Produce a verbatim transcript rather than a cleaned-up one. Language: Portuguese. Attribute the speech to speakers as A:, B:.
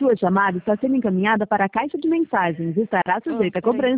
A: sua chamada está sendo encaminhada para a caixa de mensagens e estará sujeita a cobrança.